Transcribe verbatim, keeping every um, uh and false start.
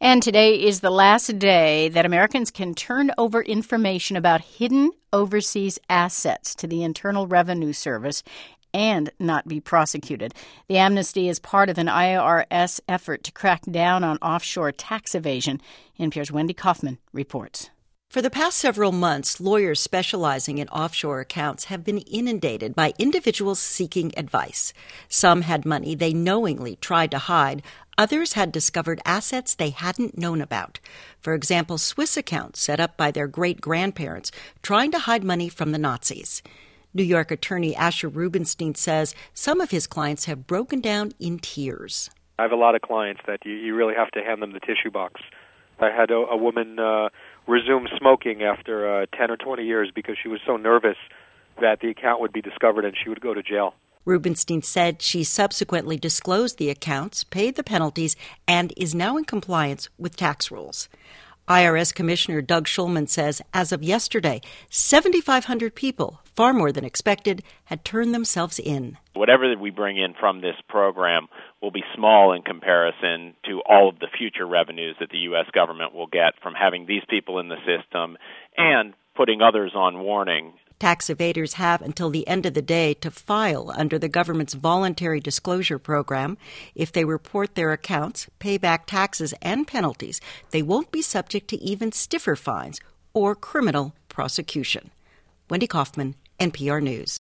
And today is the last day that Americans can turn over information about hidden overseas assets to the Internal Revenue Service and not be prosecuted. The amnesty is part of an I R S effort to crack down on offshore tax evasion. N P R's Wendy Kaufman reports. For the past several months, lawyers specializing in offshore accounts have been inundated by individuals seeking advice. Some had money they knowingly tried to hide. Others had discovered assets they hadn't known about. For example, Swiss accounts set up by their great-grandparents trying to hide money from the Nazis. New York attorney Asher Rubenstein says some of his clients have broken down in tears. I have a lot of clients that you, you really have to hand them the tissue box. I had a, a woman uh, resume smoking after uh, ten or twenty years because she was so nervous that the account would be discovered and she would go to jail. Rubenstein said she subsequently disclosed the accounts, paid the penalties, and is now in compliance with tax rules. I R S Commissioner Doug Shulman says as of yesterday, seven thousand five hundred people, far more than expected, had turned themselves in. Whatever that we bring in from this program will be small in comparison to all of the future revenues that the U S government will get from having these people in the system and putting others on warning. Tax evaders have until the end of the day to file under the government's voluntary disclosure program. If they report their accounts, pay back taxes and penalties, they won't be subject to even stiffer fines or criminal prosecution. Wendy Kaufman, N P R News.